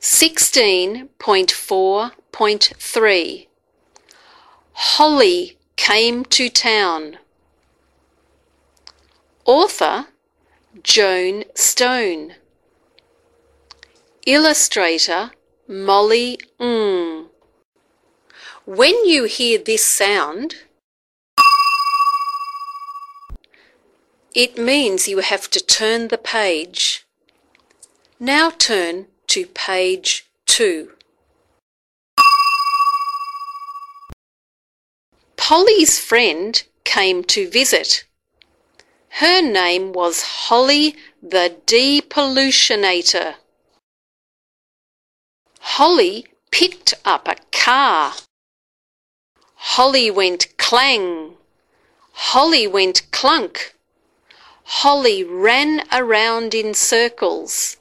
16.4.3 Holly came to town. Author Joan Stone. Illustrator Molly Ng. When you hear this sound, it means you have to turn the page. Now turn to page 2. Polly's friend came to visit. Her name was Holly the Depollutionator. Holly picked up a car. Holly went clang. Holly went clunk. Holly ran around in circles.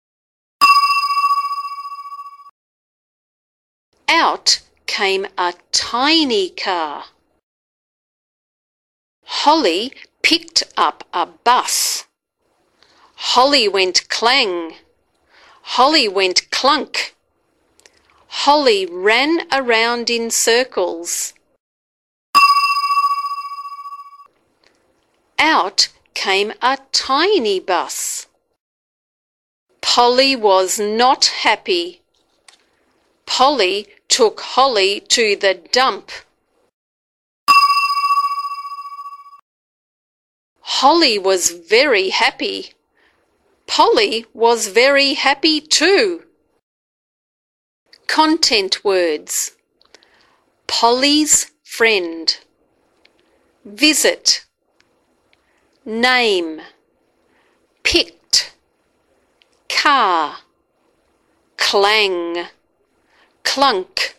Out came a tiny car. Holly picked up a bus. Holly went clang. Holly went clunk. Holly ran around in circles. Out came a tiny bus. Polly was not happy. Polly took Holly to the dump. Holly was very happy. Polly was very happy too. Content words: Polly's friend, visit, name, picked, car, clang, clunk,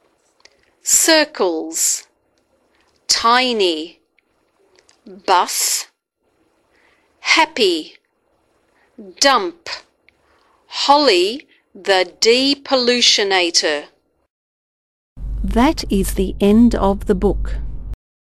circles, tiny, bus, happy, dump, Holly the Depollutionator. That is the end of the book.